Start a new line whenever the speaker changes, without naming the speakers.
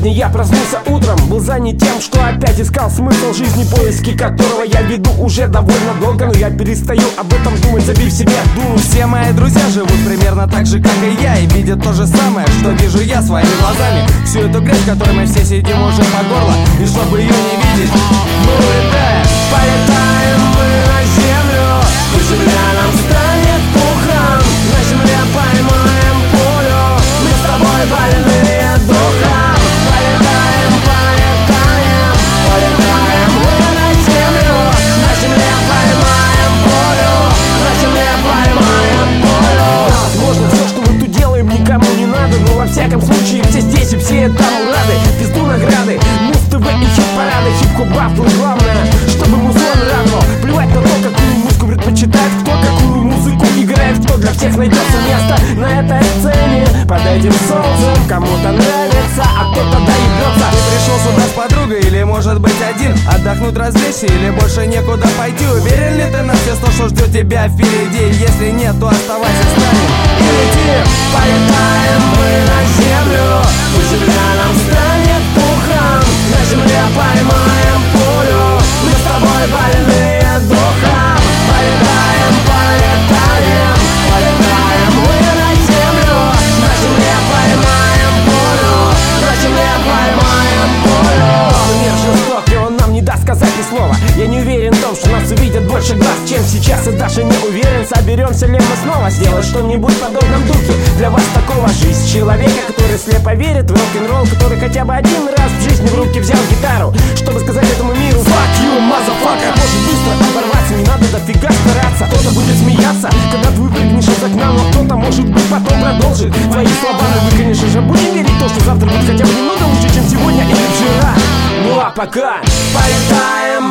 Сегодня я проснулся утром, был занят тем, что опять искал смысл жизни, поиски которого я веду уже довольно долго. Но я перестаю об этом думать, забив себе дуру.
Все мои друзья живут примерно так же, как и я, и видят то же самое, что вижу я своими глазами. Всю эту грязь, в которой мы все сидим уже по горло, и чтобы ее не видеть, мы улетаем.
Полетаем мы на землю, и земля нам станет пухом. На земле поймаем пулю, мы с тобой больные духом. Полетаем, полетаем, полетаем мы на землю. На земле поймаем пулю, на земле поймаем пулю. Возможно, все, что мы тут делаем, никому не надо, но во всяком случае все здесь и все этому рады. Пизду награды, Муз-ТВ и хит-парады, хип-хоп батл. Главное, чтобы музон радовал. Плевать на то, какую музыку предпочитает кто, какую музыку играет кто. Для всех найдется место на этой сцене, под этим солнцем. Кому-то нравится, а кто-то доебется.
Ты пришел сюда с подругой или может быть один, отдохнуть, развлечься или больше некуда пойти? Уверен ли ты на все сто, что ждет тебя впереди? Если нет, то оставайся с нами и лети.
Полетаем мы на землю, и земля нам станет пухом. На земле поймаем пулю, мы с тобой больные духом. Полетаем, полетаем, полетаем мы на землю. На земле поймаем пулю, на земле поймаем пулю. Мир жесток, и он нам не даст сказать ни слова. Я не уверен в том, что нас увидят больше глаз, чем сейчас. И даже не уверен, соберемся ли мы снова сделать что-нибудь в подобном духе. Для вас такого жизнь человека, который слепо верит в рок-н-ролл, который хотя бы один раз в жизни в руки взял гитару, чтобы сказать этому миру fuck you, motherfucker. Может быстро оборваться, не надо дофига стараться. Кто-то будет смеяться, когда ты выпрыгнешь из окна, но кто-то, может быть, потом продолжит твои слова. Но вы, конечно же, будем верить в то, что завтра будет хотя бы немного лучше, чем сегодня или вчера. Ну а пока полетаем